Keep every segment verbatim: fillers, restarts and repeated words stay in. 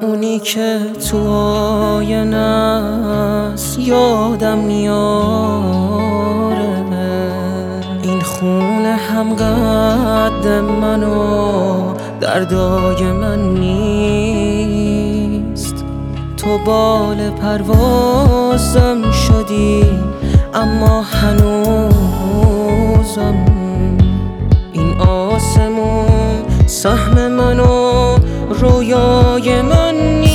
اونی که تو آینه است یادم میاره. این خونه هم قد منو دردای من نیست. تو بال پروازم شدی اما هنوزم این آسمون سهم منو رویای من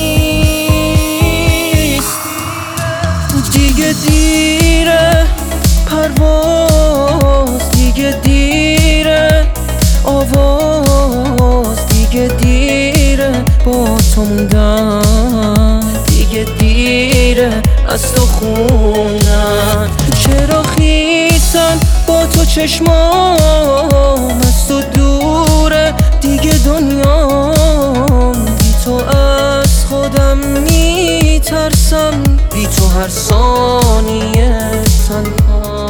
نیست. دیگه دیره پرواز، دیگه دیره آواز، دیگه دیره با تو موندن، دیگه دیره از تو خوندن. چرا خیسن با تو چشمام از تو دوره، دیگه دنیام بی تو از خودم میترسم، بی تو هر ثانیه تنها.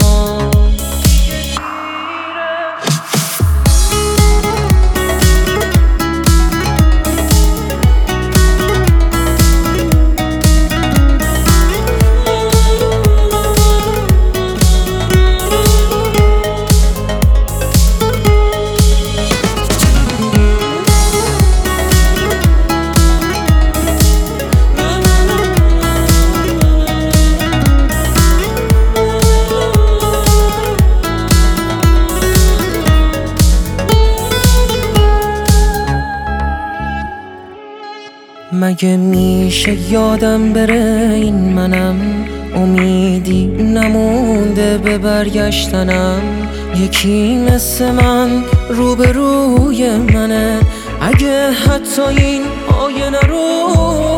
مگه میشه یادم بره این منم، امیدی نمونده به برگشتنم. یکی مثل من روبروی منه، اگه حتی این آینه رو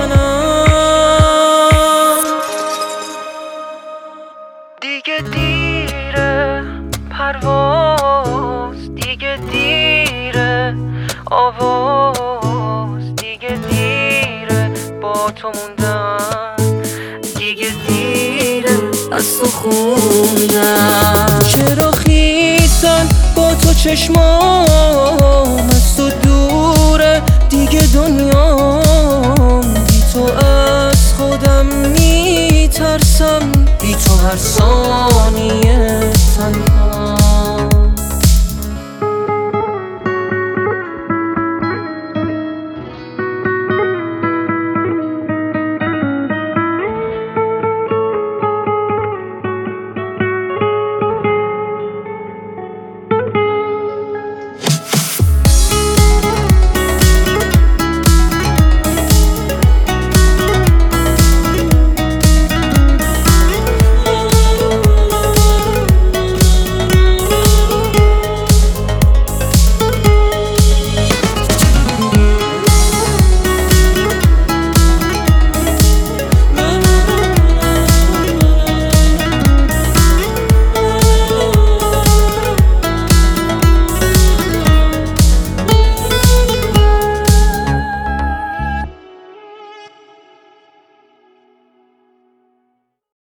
بشکنم. دیگه دیره پرواز، دیگه دیره آواز، دیگه دیره با تو موندن، دیگه دیره از تو خوندن. چرا خیسن با تو چشمام از تو دوره، دیگه دنیام بی تو از خودم میترسم، بی تو هر ثانیه